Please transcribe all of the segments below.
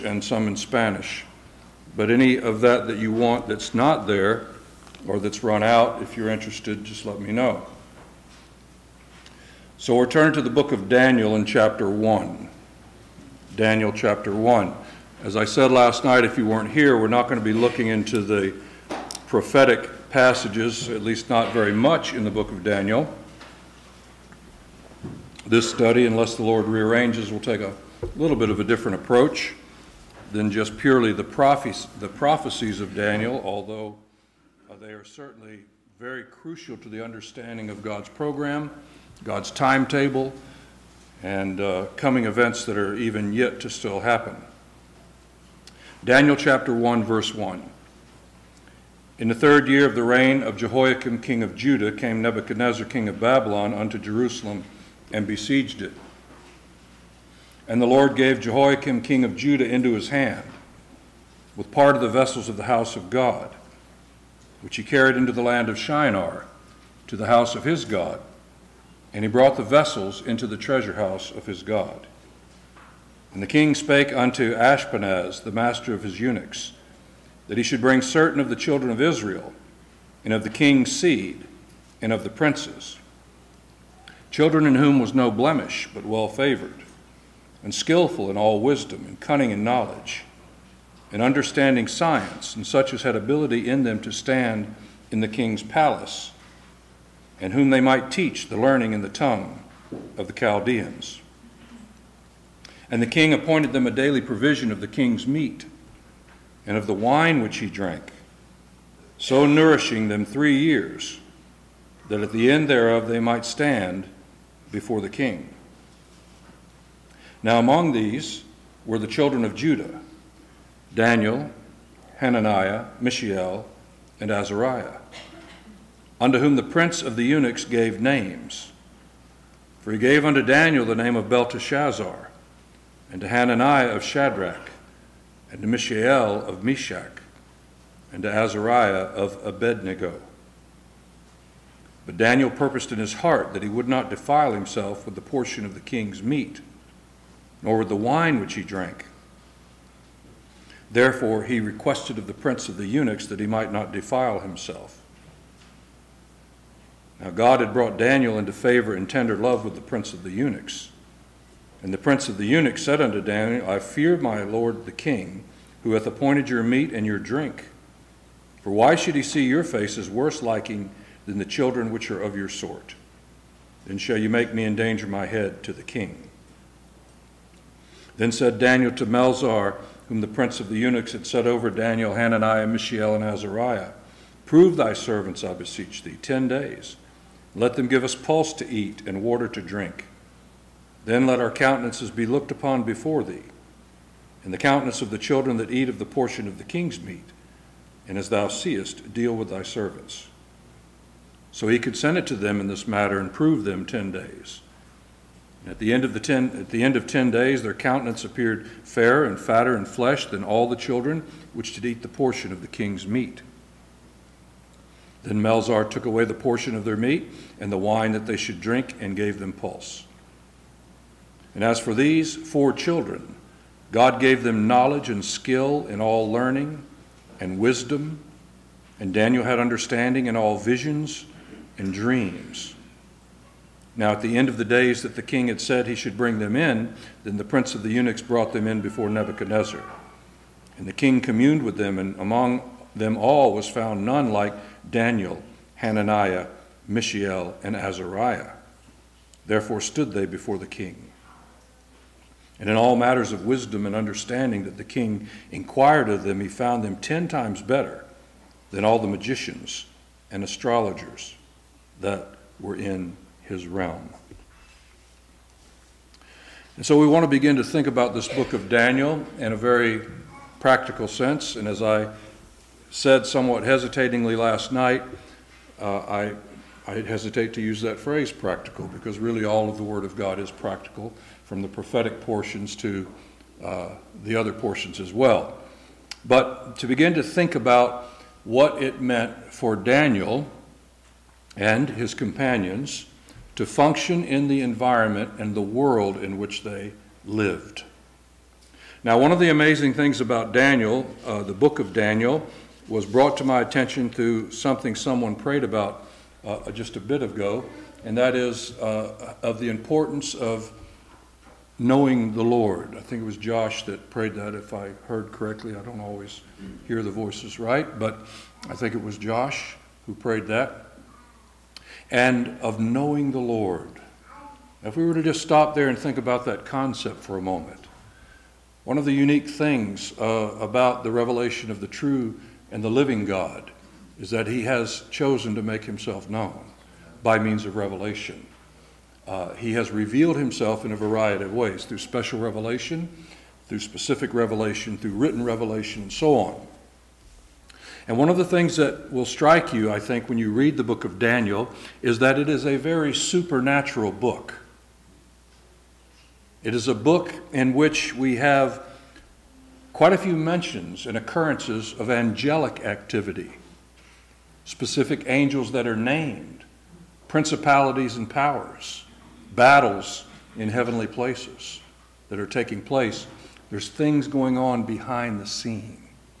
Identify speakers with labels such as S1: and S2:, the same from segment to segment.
S1: and some in Spanish. But any of that you want that's not there or that's run out, if you're interested, just let me know. So we're turning to the book of Daniel in chapter 1. Daniel chapter 1. As I said last night, if you weren't here, we're not going to be looking into the prophetic passages, at least not very much in the book of Daniel. This study, unless the Lord rearranges, will take a little bit of a different approach than just purely the prophecies of Daniel, although they are certainly very crucial to the understanding of God's program, God's timetable, and coming events that are even yet to still happen. Daniel chapter 1, verse 1. In the 3rd year of the reign of Jehoiakim king of Judah came Nebuchadnezzar king of Babylon unto Jerusalem and besieged it. And the Lord gave Jehoiakim king of Judah into his hand, with part of the vessels of the house of God, which he carried into the land of Shinar, to the house of his God. And he brought the vessels into the treasure house of his God. And the king spake unto Ashpenaz, the master of his eunuchs, that he should bring certain of the children of Israel, and of the king's seed, and of the princes, children in whom was no blemish, but well favored, and skillful in all wisdom, and cunning in knowledge, and understanding science, and such as had ability in them to stand in the king's palace, and whom they might teach the learning and the tongue of the Chaldeans. And the king appointed them a daily provision of the king's meat, and of the wine which he drank, so nourishing them 3 years, that at the end thereof they might stand before the king. Now among these were the children of Judah, Daniel, Hananiah, Mishael, and Azariah, unto whom the prince of the eunuchs gave names. For he gave unto Daniel the name of Belteshazzar, and to Hananiah of Shadrach, and to Mishael of Meshach, and to Azariah of Abednego. But Daniel purposed in his heart that he would not defile himself with the portion of the king's meat, nor with the wine which he drank. Therefore he requested of the prince of the eunuchs that he might not defile himself. Now God had brought Daniel into favor and tender love with the prince of the eunuchs. And the prince of the eunuchs said unto Daniel, I fear my lord the king, who hath appointed your meat and your drink. For why should he see your faces worse liking than the children which are of your sort? Then shall you make me endanger my head to the king. Then said Daniel to Melzar, whom the prince of the eunuchs had set over Daniel, Hananiah, Mishael, and Azariah, prove thy servants, I beseech thee, 10 days. Let them give us pulse to eat and water to drink. Then let our countenances be looked upon before thee, and the countenance of the children that eat of the portion of the king's meat, and as thou seest, deal with thy servants. So he consented to them in this matter and proved them 10 days. And at the end of 10 days, their countenance appeared fairer and fatter in flesh than all the children which did eat the portion of the king's meat. Then Melzar took away the portion of their meat and the wine that they should drink, and gave them pulse. And as for these 4 children, God gave them knowledge and skill in all learning and wisdom, and Daniel had understanding in all visions and dreams. Now at the end of the days that the king had said he should bring them in, then the prince of the eunuchs brought them in before Nebuchadnezzar. And the king communed with them, and among them all was found none like Daniel, Hananiah, Mishael, and Azariah. Therefore stood they before the king. And in all matters of wisdom and understanding that the king inquired of them, he found them 10 times better than all the magicians and astrologers that were in his realm. And so we want to begin to think about this book of Daniel in a very practical sense. And as I said somewhat hesitatingly last night, I hesitate to use that phrase, practical, because really all of the Word of God is practical, from the prophetic portions to the other portions as well. But to begin to think about what it meant for Daniel and his companions to function in the environment and the world in which they lived. Now, one of the amazing things about Daniel, the book of Daniel, was brought to my attention through something someone prayed about just a bit ago, and that is of the importance of knowing the Lord. I think it was Josh that prayed that, if I heard correctly. I don't always hear the voices right, but I think it was Josh who prayed that. And of knowing the Lord. If we were to just stop there and think about that concept for a moment, one of the unique things about the revelation of the true and the living God is that he has chosen to make himself known by means of revelation. He has revealed himself in a variety of ways, through special revelation, through specific revelation, through written revelation, and so on. And one of the things that will strike you, I think, when you read the book of Daniel, is that it is a very supernatural book. It is a book in which we have quite a few mentions and occurrences of angelic activity, specific angels that are named, principalities and powers, battles in heavenly places that are taking place. There's things going on behind the scene.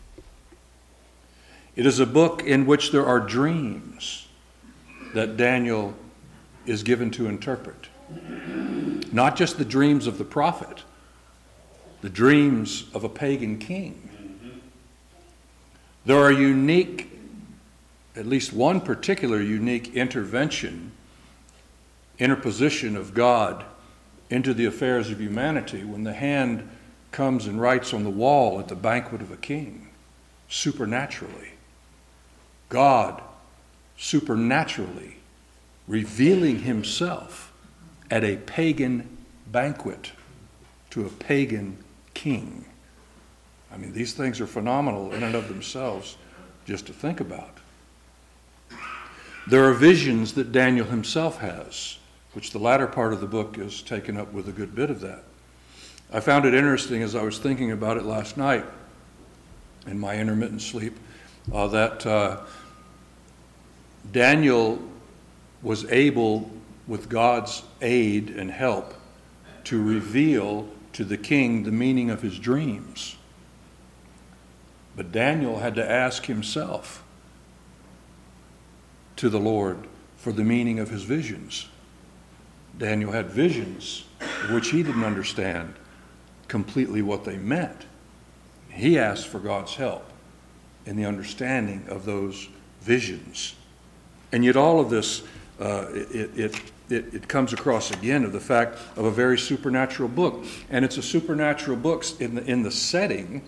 S1: It is a book in which there are dreams that Daniel is given to interpret. Not just the dreams of the prophet, the dreams of a pagan king. There are unique, at least one particular unique intervention, interposition of God into the affairs of humanity when the hand comes and writes on the wall at the banquet of a king, supernaturally. God supernaturally revealing himself at a pagan banquet to a pagan king. I mean, these things are phenomenal in and of themselves just to think about. There are visions that Daniel himself has, which the latter part of the book is taken up with a good bit of that. I found it interesting as I was thinking about it last night in my intermittent sleep, that Daniel was able, with God's aid and help, to reveal to the king the meaning of his dreams. But Daniel had to ask himself to the Lord for the meaning of his visions. Daniel had visions which he didn't understand completely what they meant. He asked for God's help in the understanding of those visions. And yet all of this, it comes across again of the fact of a very supernatural book. And it's a supernatural book in the setting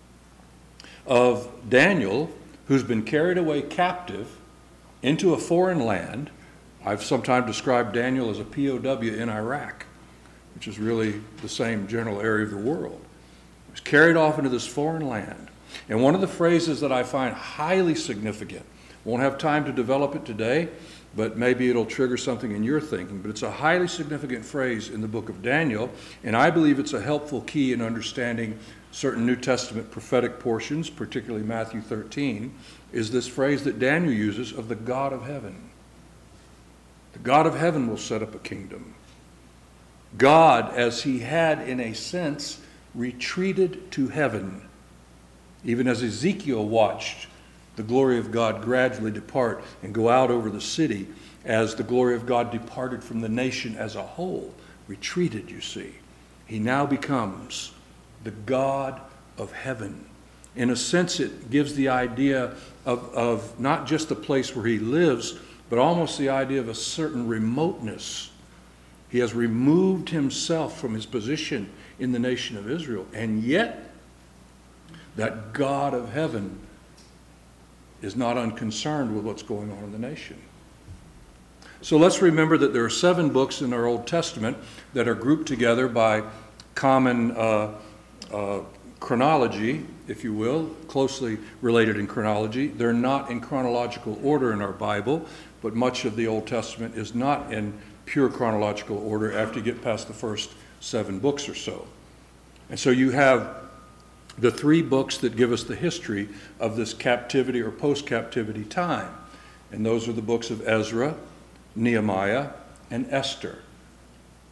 S1: of Daniel, who's been carried away captive into a foreign land. I've sometimes described Daniel as a POW in Iraq, which is really the same general area of the world. He was carried off into this foreign land. And one of the phrases that I find highly significant, won't have time to develop it today, but maybe it'll trigger something in your thinking, but it's a highly significant phrase in the book of Daniel, and I believe it's a helpful key in understanding certain New Testament prophetic portions, particularly Matthew 13, is this phrase that Daniel uses of the God of heaven. The God of heaven will set up a kingdom. God, as he had in a sense retreated to heaven, even as Ezekiel watched the glory of God gradually depart and go out over the city, as the glory of God departed from the nation as a whole, retreated, you see. He now becomes the God of heaven. In a sense, it gives the idea of not just the place where he lives, but almost the idea of a certain remoteness. He has removed himself from his position in the nation of Israel, and yet that God of heaven is not unconcerned with what's going on in the nation. So let's remember that there are 7 books in our Old Testament that are grouped together by common chronology, if you will, closely related in chronology. They're not in chronological order in our Bible, but much of the Old Testament is not in pure chronological order after you get past the first 7 books or so. And so you have the 3 books that give us the history of this captivity or post-captivity time. And those are the books of Ezra, Nehemiah, and Esther.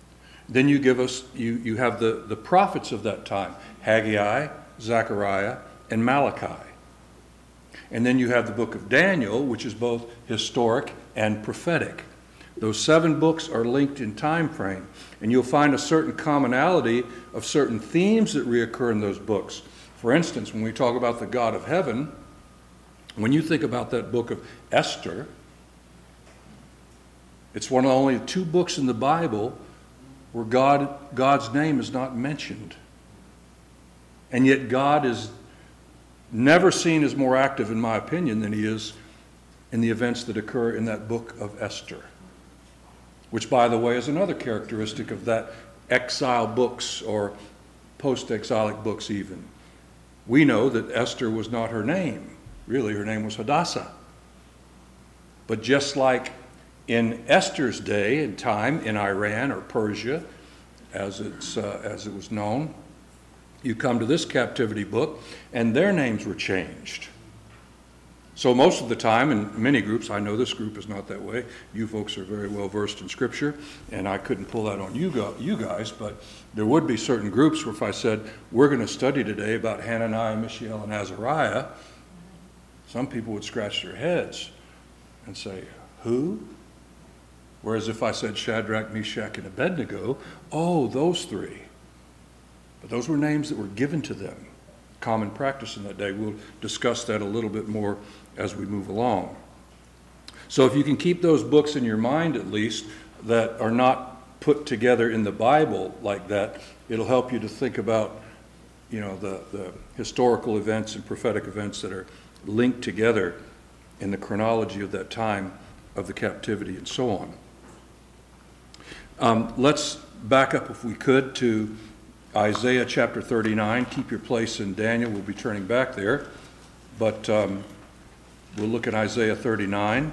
S1: Then you give us, you have the prophets of that time, Haggai, Zechariah, and Malachi. And then you have the book of Daniel, which is both historic and prophetic. Those 7 books are linked in time frame, and you'll find a certain commonality of certain themes that reoccur in those books. For instance, when we talk about the God of heaven, when you think about that book of Esther, it's one of only 2 books in the Bible where God's name is not mentioned. And yet God is never seen as more active, in my opinion, than he is in the events that occur in that book of Esther, which, by the way, is another characteristic of that exile books or post-exilic books even. We know that Esther was not her name. Really, her name was Hadassah. But just like in Esther's day and time in Iran or Persia, as it was known, you come to this captivity book, and their names were changed. So most of the time, in many groups, I know this group is not that way. You folks are very well versed in Scripture, and I couldn't pull that on you guys, but there would be certain groups where if I said, we're going to study today about Hananiah, Mishael, and Azariah, some people would scratch their heads and say, who? Whereas if I said Shadrach, Meshach, and Abednego, oh, those 3. But those were names that were given to them, common practice in that day. We'll discuss that a little bit more as we move along. So if you can keep those books in your mind at least that are not put together in the Bible like that, it'll help you to think about, the historical events and prophetic events that are linked together in the chronology of that time of the captivity and so on. Let's back up, if we could, to Isaiah chapter 39. Keep your place in Daniel. We'll be turning back there. But we'll look at Isaiah 39.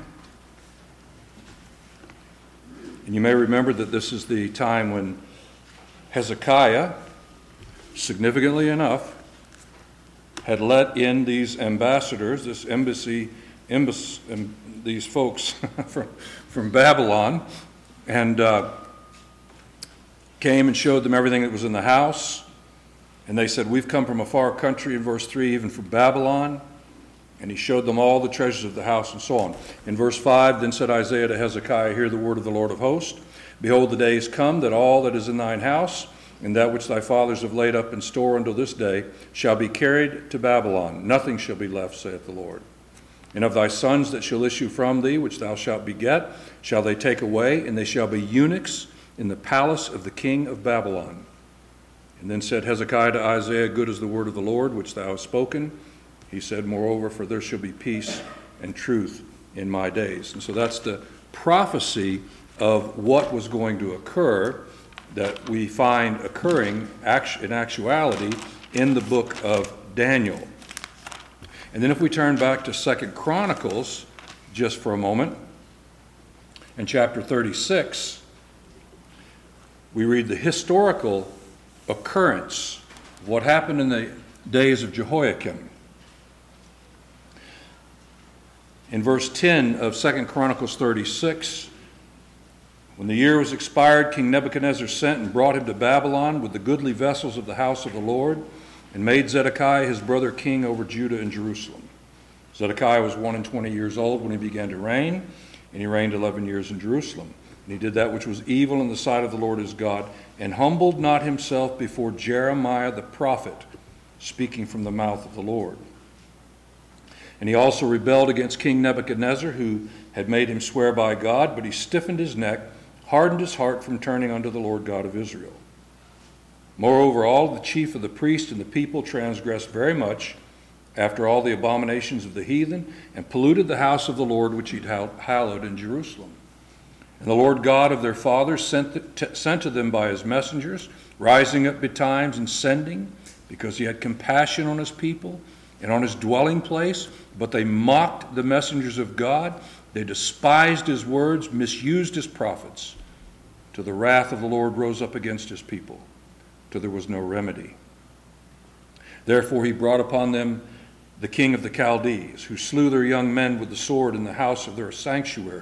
S1: And you may remember that this is the time when Hezekiah, significantly enough, had let in these ambassadors, this embassy these folks from Babylon, and came and showed them everything that was in the house. And they said, we've come from a far country, in verse 3, even from Babylon. And he showed them all the treasures of the house and so on. In verse 5, then said Isaiah to Hezekiah, hear the word of the Lord of hosts. Behold, the days come that all that is in thine house, and that which thy fathers have laid up in store until this day, shall be carried to Babylon. Nothing shall be left, saith the Lord. And of thy sons that shall issue from thee, which thou shalt beget, shall they take away, and they shall be eunuchs in the palace of the king of Babylon. And then said Hezekiah to Isaiah, good is the word of the Lord, which thou hast spoken. He said, moreover, for there shall be peace and truth in my days. And so that's the prophecy of what was going to occur that we find occurring in actuality in the book of Daniel. And then if we turn back to 2 Chronicles just for a moment, in chapter 36, we read the historical occurrence of what happened in the days of Jehoiakim. In verse 10 of 2 Chronicles 36, when the year was expired, King Nebuchadnezzar sent and brought him to Babylon with the goodly vessels of the house of the Lord, and made Zedekiah his brother king over Judah and Jerusalem. Zedekiah was 21 years old when he began to reign, and he reigned 11 years in Jerusalem. And he did that which was evil in the sight of the Lord his God, and humbled not himself before Jeremiah the prophet, speaking from the mouth of the Lord. And he also rebelled against King Nebuchadnezzar, who had made him swear by God, but he stiffened his neck, hardened his heart from turning unto the Lord God of Israel. Moreover, all the chief of the priests and the people transgressed very much after all the abominations of the heathen, and polluted the house of the Lord which he'd hallowed in Jerusalem. And the Lord God of their fathers sent to them by his messengers, rising up betimes and sending, because he had compassion on his people and on his dwelling place. But they mocked the messengers of God. They despised his words, misused his prophets, till the wrath of the Lord rose up against his people, till there was no remedy. Therefore he brought upon them the king of the Chaldees, who slew their young men with the sword in the house of their sanctuary,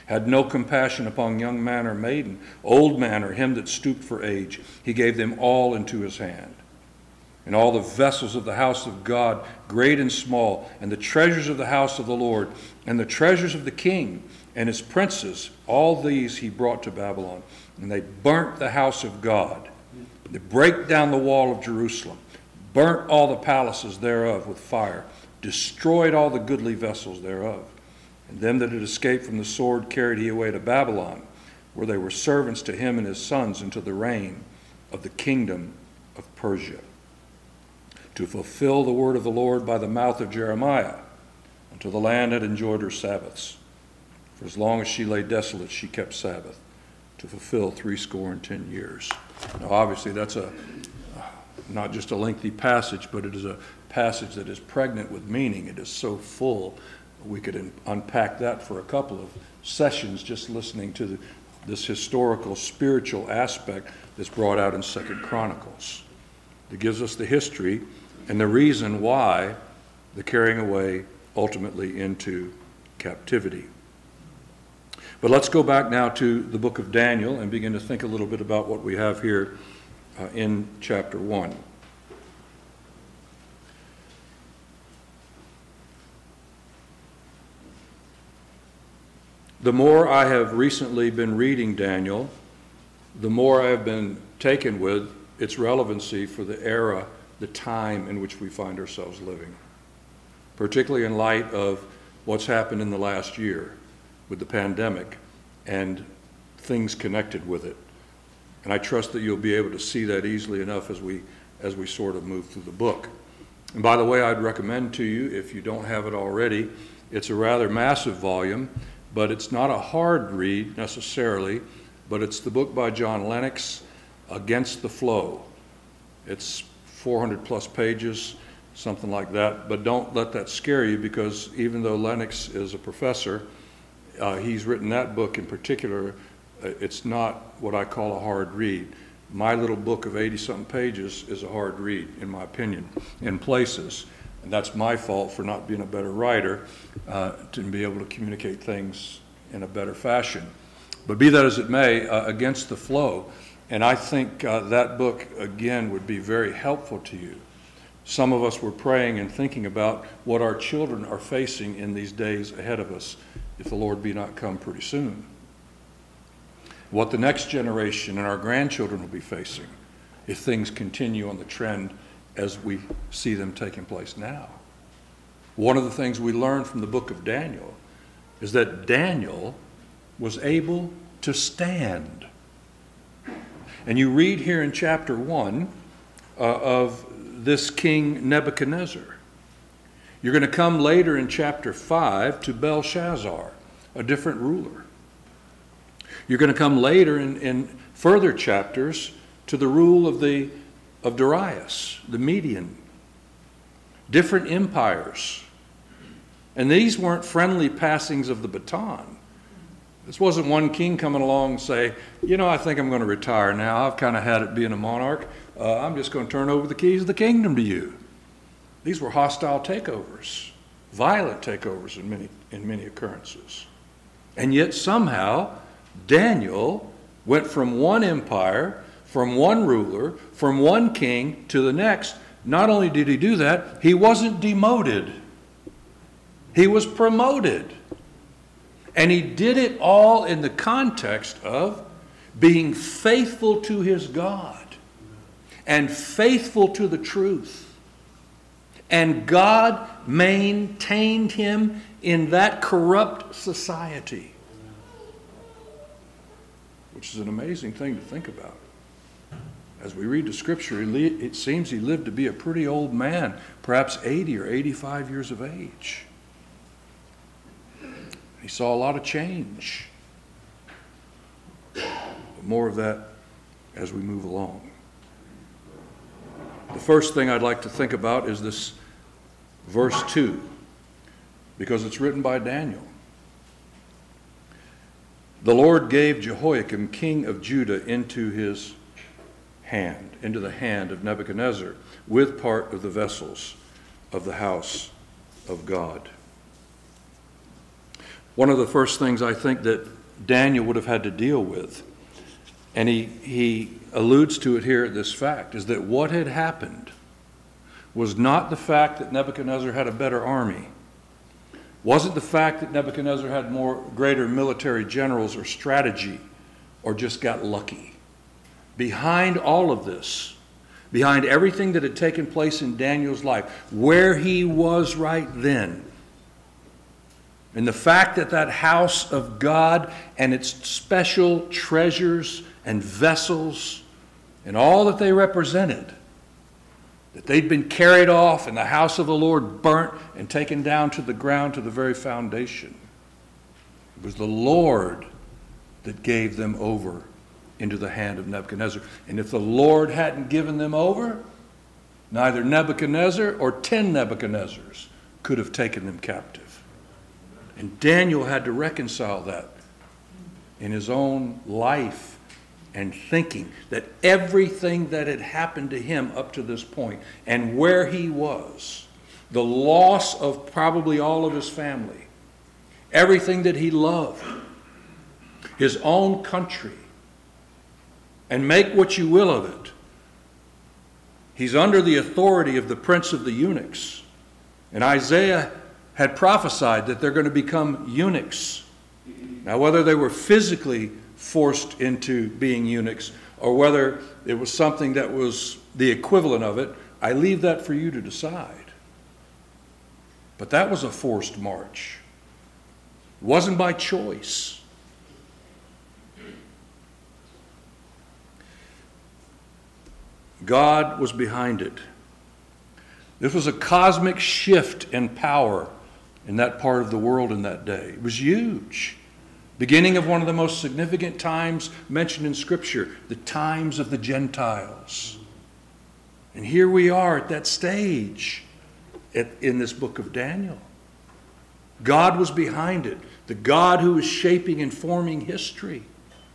S1: had no compassion upon young man or maiden, old man or him that stooped for age. He gave them all into his hand. And all the vessels of the house of God, great and small, and the treasures of the house of the Lord, and the treasures of the king and his princes, all these he brought to Babylon. And they burnt the house of God. They brake down the wall of Jerusalem, burnt all the palaces thereof with fire, destroyed all the goodly vessels thereof. And them that had escaped from the sword carried he away to Babylon, where they were servants to him and his sons until the reign of the kingdom of Persia, to fulfill the word of the Lord by the mouth of Jeremiah, until the land had enjoyed her Sabbaths. For as long as she lay desolate, she kept Sabbath, to fulfill 70 years. Now, obviously, that's not just a lengthy passage, but it is a passage that is pregnant with meaning. It is so full, we could unpack that for a couple of sessions just listening to this historical, spiritual aspect that's brought out in 2 Chronicles. It gives us the history and the reason why the carrying away ultimately into captivity. But let's go back now to the book of Daniel and begin to think a little bit about what we have here in chapter 1. The more I have recently been reading Daniel, the more I have been taken with its relevancy for the era, the time in which we find ourselves living, particularly in light of what's happened in the last year with the pandemic and things connected with it. And I trust that you'll be able to see that easily enough as we sort of move through the book. And by the way, I'd recommend to you, if you don't have it already, it's a rather massive volume, but it's not a hard read necessarily, but it's the book by John Lennox, Against the Flow. It's 400 plus pages, something like that, but don't let that scare you, because even though Lennox is a professor, he's written that book in particular. It's not what I call a hard read. My little book of 80-something pages is a hard read, in my opinion, in places. And that's my fault for not being a better writer, to be able to communicate things in a better fashion. But be that as it may, Against the Flow. And I think that book, again, would be very helpful to you. Some of us were praying and thinking about what our children are facing in these days ahead of us, if the Lord be not come pretty soon. What the next generation and our grandchildren will be facing if things continue on the trend as we see them taking place now. One of the things we learned from the book of Daniel is that Daniel was able to stand. And you read here in chapter 1 of this king Nebuchadnezzar. You're going to come later in chapter 5 to Belshazzar, a different ruler. You're going to come later in further chapters to the rule of Darius, the Median. Different empires. And these weren't friendly passings of the baton. This wasn't one king coming along and say, I think I'm going to retire now. I've kind of had it being a monarch. I'm just going to turn over the keys of the kingdom to you. These were hostile takeovers, violent takeovers in many occurrences. And yet somehow Daniel went from one empire, from one ruler, from one king to the next. Not only did he do that, he wasn't demoted. He was promoted. And he did it all in the context of being faithful to his God and faithful to the truth. And God maintained him in that corrupt society, which is an amazing thing to think about. As we read the scripture, it seems he lived to be a pretty old man, perhaps 80 or 85 years of age. He saw a lot of change. But more of that as we move along. The first thing I'd like to think about is this verse 2, because it's written by Daniel. The Lord gave Jehoiakim, king of Judah, into the hand of Nebuchadnezzar, with part of the vessels of the house of God. one of the first things I think that Daniel would have had to deal with, and he alludes to it here at this fact, is that what had happened was not the fact that Nebuchadnezzar had a better army, wasn't the fact that Nebuchadnezzar had greater military generals or strategy, or just got lucky. Behind all of this, behind everything that had taken place in Daniel's life, where he was right then, and the fact that that house of God and its special treasures and vessels and all that they represented, that they'd been carried off and the house of the Lord burnt and taken down to the ground, to the very foundation. It was the Lord that gave them over into the hand of Nebuchadnezzar. And if the Lord hadn't given them over, neither Nebuchadnezzar or 10 Nebuchadnezzars could have taken them captive. And Daniel had to reconcile that in his own life and thinking, that everything that had happened to him up to this point and where he was, the loss of probably all of his family, everything that he loved, his own country, and make what you will of it. He's under the authority of the prince of the eunuchs. And Isaiah had prophesied that they're going to become eunuchs. Now, whether they were physically forced into being eunuchs or whether it was something that was the equivalent of it, I leave that for you to decide. But that was a forced march. It wasn't by choice. God was behind it. This was a cosmic shift in power in that part of the world in that day. It was huge. Beginning of one of the most significant times mentioned in Scripture, the times of the Gentiles. And here we are at that stage in this book of Daniel. God was behind it. The God who is shaping and forming history.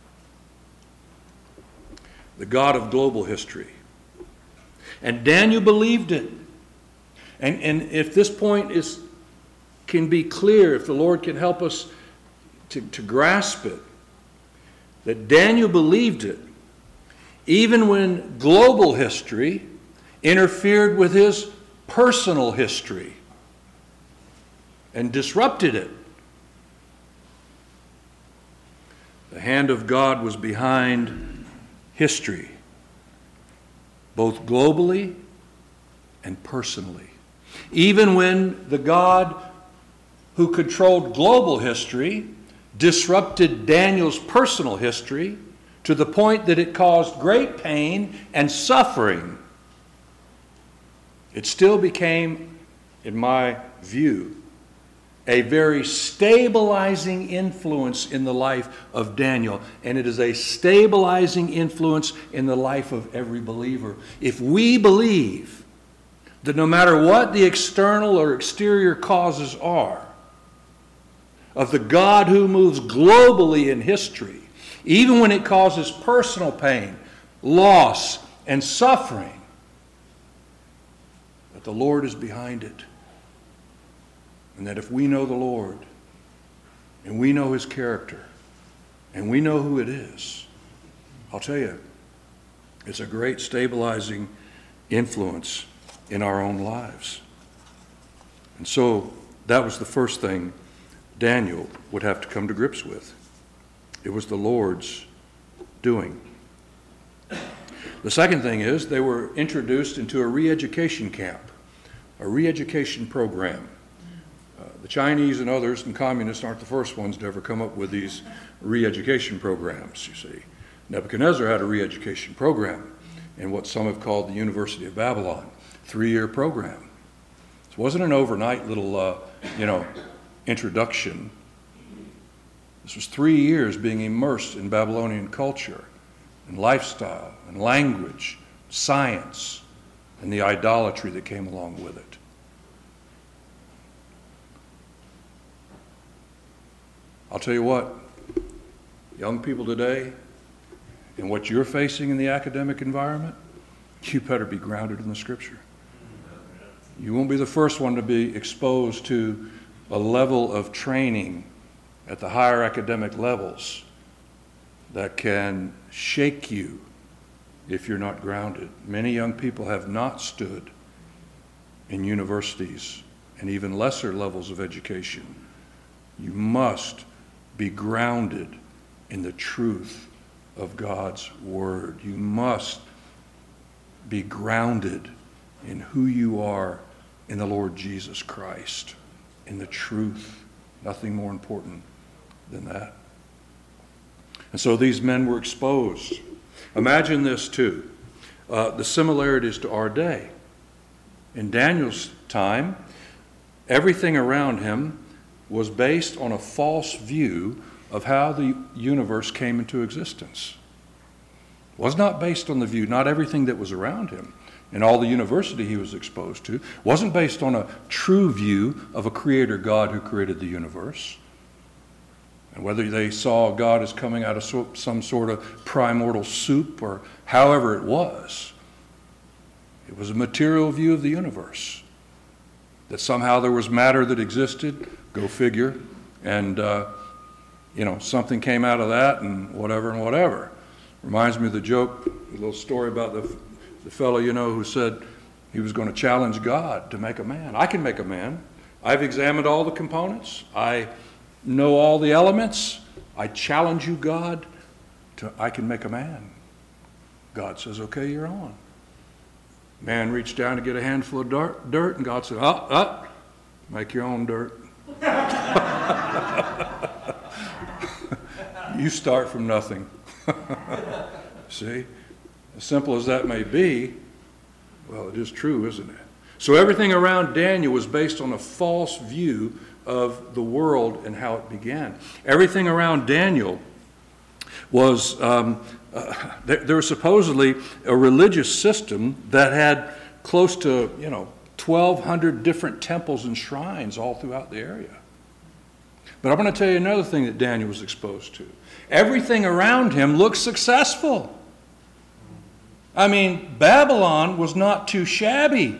S1: The God of global history. And Daniel believed it. And if this point can be clear, if the Lord can help us to grasp it, that Daniel believed it, even when global history interfered with his personal history and disrupted it. The hand of God was behind history, both globally and personally. Even when the God who controlled global history disrupted Daniel's personal history to the point that it caused great pain and suffering, it still became, in my view, a very stabilizing influence in the life of Daniel. And it is a stabilizing influence in the life of every believer. If we believe that no matter what the external or exterior causes are, of the God who moves globally in history, even when it causes personal pain, loss, and suffering, that the Lord is behind it. And that if we know the Lord, and we know His character, and we know who it is, I'll tell you, it's a great stabilizing influence in our own lives. And so that was the first thing Daniel would have to come to grips with. It was the Lord's doing. The second thing is they were introduced into a re-education camp, a re-education program. The Chinese and others and communists aren't the first ones to ever come up with these re-education programs, you see. Nebuchadnezzar had a re-education program in what some have called the University of Babylon, 3-year program. It wasn't an overnight little, introduction. This was 3 years being immersed in Babylonian culture and lifestyle and language, science, and the idolatry that came along with it. I'll tell you what, young people today, and what you're facing in the academic environment, you better be grounded in the Scripture. You won't be the first one to be exposed to a level of training at the higher academic levels that can shake you if you're not grounded. Many young people have not stood in universities and even lesser levels of education. You must be grounded in the truth of God's Word. You must be grounded in who you are in the Lord Jesus Christ, in the truth. Nothing more important than that. And so these men were exposed. Imagine this too, the similarities to our day. In Daniel's time, everything around him was based on a false view of how the universe came into existence. It was not based on the view, not everything that was around him and all the university he was exposed to wasn't based on a true view of a creator God who created the universe. And whether they saw God as coming out of some sort of primordial soup or however it was a material view of the universe. That somehow there was matter that existed, go figure, and something came out of that and whatever. Reminds me of the joke, a little story about the fellow, who said he was going to challenge God to make a man. I can make a man. I've examined all the components. I know all the elements. I challenge you, God, I can make a man. God says, okay, you're on. Man reached down to get a handful of dirt, and God said, make your own dirt. You start from nothing. See? As simple as that may be, well, it is true, isn't it? So everything around Daniel was based on a false view of the world and how it began. Everything around Daniel was, there was supposedly a religious system that had close to, 1,200 different temples and shrines all throughout the area. But I'm going to tell you another thing that Daniel was exposed to. Everything around him looked successful. I mean, Babylon was not too shabby.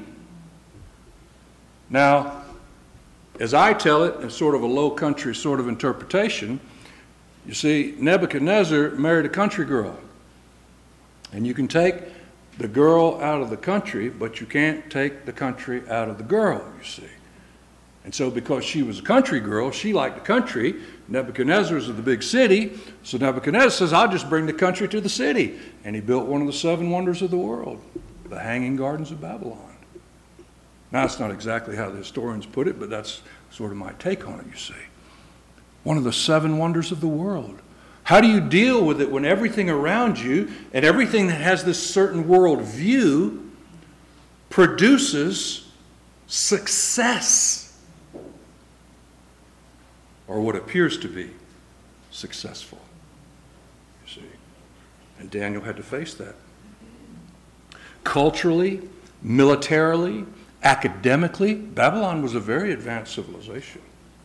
S1: Now, as I tell it, in sort of a low country sort of interpretation, you see, Nebuchadnezzar married a country girl. And you can take the girl out of the country, but you can't take the country out of the girl, you see. And so because she was a country girl, she liked the country. Nebuchadnezzar was of the big city. So Nebuchadnezzar says, I'll just bring the country to the city. And he built one of the 7 wonders of the world, the Hanging Gardens of Babylon. Now, that's not exactly how the historians put it, but that's sort of my take on it, you see. One of the 7 wonders of the world. How do you deal with it when everything around you and everything that has this certain world view produces success? Or what appears to be successful, you see. And Daniel had to face that. Culturally, militarily, academically, Babylon was a very advanced civilization.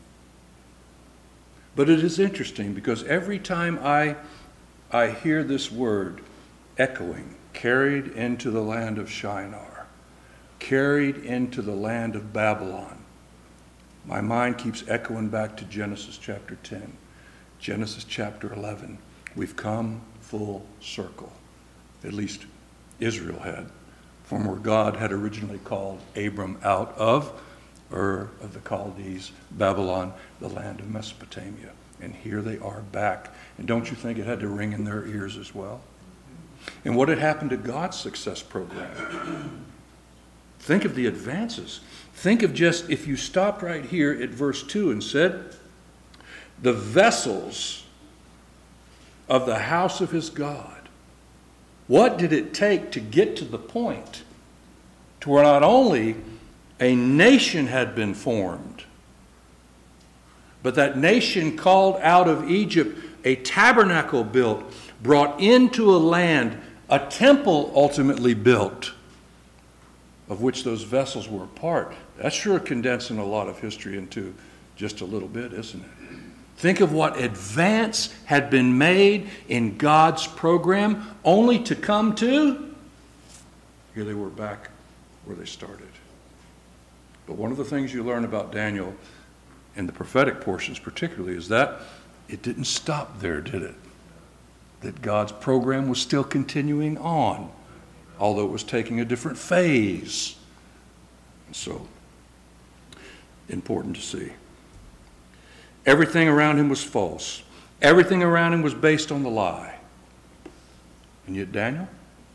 S1: But it is interesting because every time I hear this word echoing, carried into the land of Shinar, carried into the land of Babylon, my mind keeps echoing back to Genesis chapter 10, Genesis chapter 11. We've come full circle. At least Israel had, from where God had originally called Abram out of Ur of the Chaldees, Babylon, the land of Mesopotamia. And here they are back. And don't you think it had to ring in their ears as well? And what had happened to God's success program? Think of the advances. Think of just, if you stopped right here at verse 2 and said, the vessels of the house of his God. What did it take to get to the point to where not only a nation had been formed, but that nation called out of Egypt, a tabernacle built, brought into a land, a temple ultimately built, of which those vessels were a part. That's sure condensing a lot of history into just a little bit, isn't it? Think of what advance had been made in God's program, only to come to, here they were back where they started. But one of the things you learn about Daniel and the prophetic portions particularly, is that it didn't stop there, did it? That God's program was still continuing on, although it was taking a different phase. So, important to see. Everything around him was false. Everything around him was based on the lie. And yet Daniel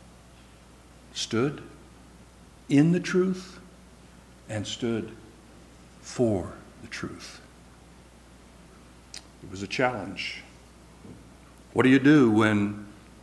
S1: stood in the truth and stood for the truth. It was a challenge. What do you do when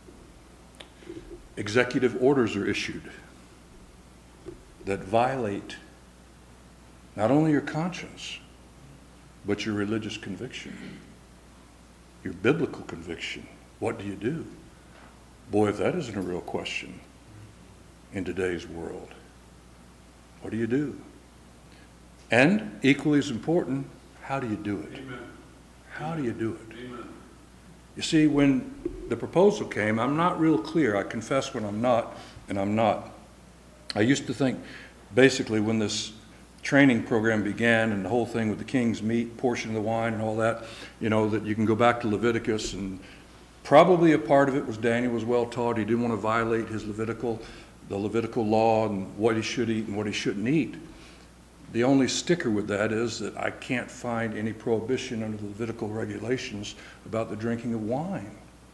S1: executive orders are issued that violate not only your conscience, but your religious conviction, your biblical conviction? What do you do? Boy, if that isn't a real question in today's world, what do you do? And equally as important, how do you do it?
S2: Amen.
S1: How do you do it?
S2: Amen.
S1: You see, when the proposal came, I'm not real clear. I confess when I'm not, and I'm not. I used to think, basically, when this training program began and the whole thing with the king's meat, portion of the wine and all that, that you can go back to Leviticus, and probably a part of it was Daniel was well taught. He didn't want to violate the Levitical law and what he should eat and what he shouldn't eat. The only sticker with that is that I can't find any prohibition under the Levitical regulations about the drinking of wine.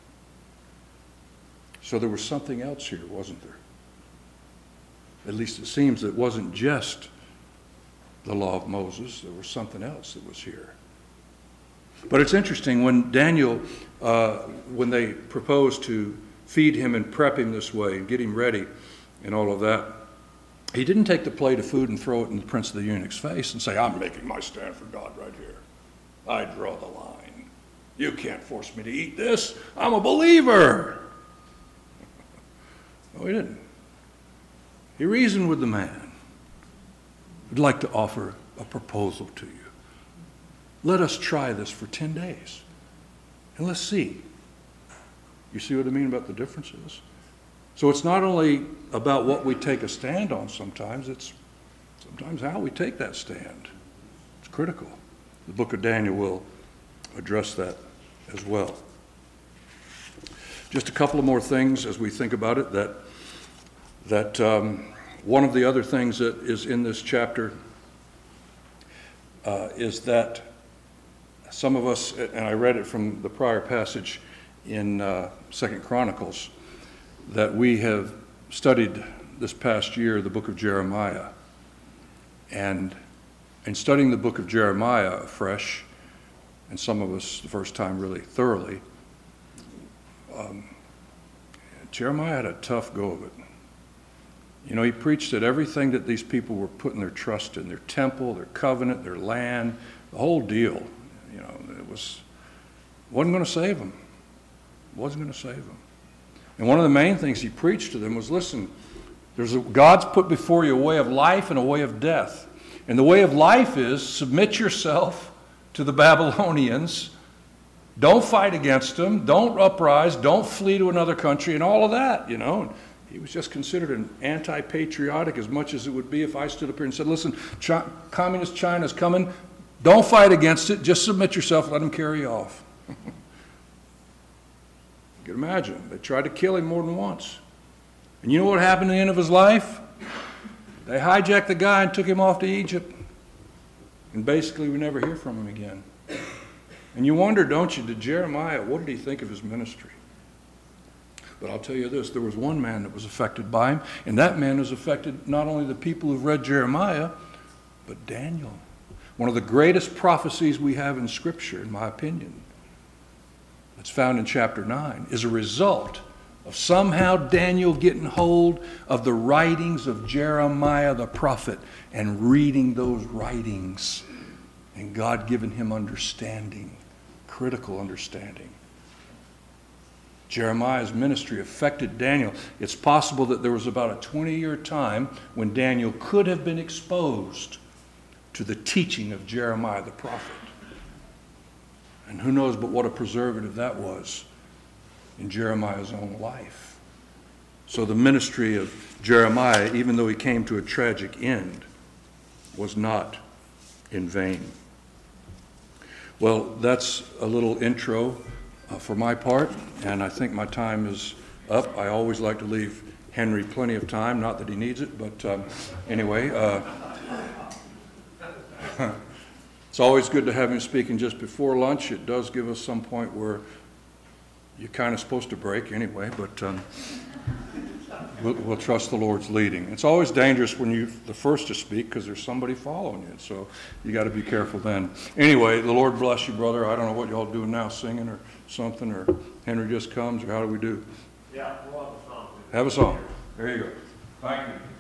S1: So there was something else here, wasn't there? At least it seems that it wasn't just the law of Moses. There was something else that was here. But it's interesting, when Daniel, when they proposed to feed him and prep him this way and get him ready and all of that, he didn't take the plate of food and throw it in the prince of the eunuch's face and say, I'm making my stand for God right here. I draw the line. You can't force me to eat this. I'm a believer. No, he didn't. He reasoned with the man. I'd like to offer a proposal to you. Let us try this for 10 days, and let's see. You see what I mean about the differences? So it's not only about what we take a stand on sometimes, it's sometimes how we take that stand. It's critical. The book of Daniel will address that as well. Just a couple of more things as we think about it, that one of the other things that is in this chapter is that some of us, and I read it from the prior passage in 2 Chronicles, that we have studied this past year the book of Jeremiah. And in studying the book of Jeremiah afresh, and some of us the first time really thoroughly, Jeremiah had a tough go of it. He preached that everything that these people were putting their trust in, their temple, their covenant, their land, the whole deal, it wasn't going to save them. Wasn't going to save them. And one of the main things he preached to them was, listen, God's put before you a way of life and a way of death. And the way of life is submit yourself to the Babylonians. Don't fight against them. Don't uprise. Don't flee to another country and all of that, He was just considered an anti-patriotic as much as it would be if I stood up here and said, listen, communist China's coming. Don't fight against it. Just submit yourself. Let them carry off. You can imagine. They tried to kill him more than once. And you know what happened at the end of his life? They hijacked the guy and took him off to Egypt. And basically we never hear from him again. And you wonder, don't you, did Jeremiah, what did he think of his ministry? But I'll tell you this, there was one man that was affected by him, and that man was affected not only the people who've read Jeremiah, but Daniel. One of the greatest prophecies we have in Scripture, in my opinion, that's found in chapter 9, is a result of somehow Daniel getting hold of the writings of Jeremiah the prophet and reading those writings, and God giving him understanding, critical understanding. Jeremiah's ministry affected Daniel. It's possible that there was about a 20-year time when Daniel could have been exposed to the teaching of Jeremiah the prophet. And who knows but what a preservative that was in Jeremiah's own life. So the ministry of Jeremiah, even though he came to a tragic end, was not in vain. Well, that's a little intro for my part, and I think my time is up. I always like to leave Henry plenty of time, not that he needs it, but anyway. It's always good to have him speaking just before lunch. It does give us some point where you're kind of supposed to break anyway, but we'll trust the Lord's leading. It's always dangerous when you're the first to speak because there's somebody following you, so you got to be careful then. Anyway, the Lord bless you, brother. I don't know what y'all doing now, singing or something, or Henry just comes, or how do we do?
S2: Yeah, we'll have a song.
S1: Have a song. There you go. Thank you.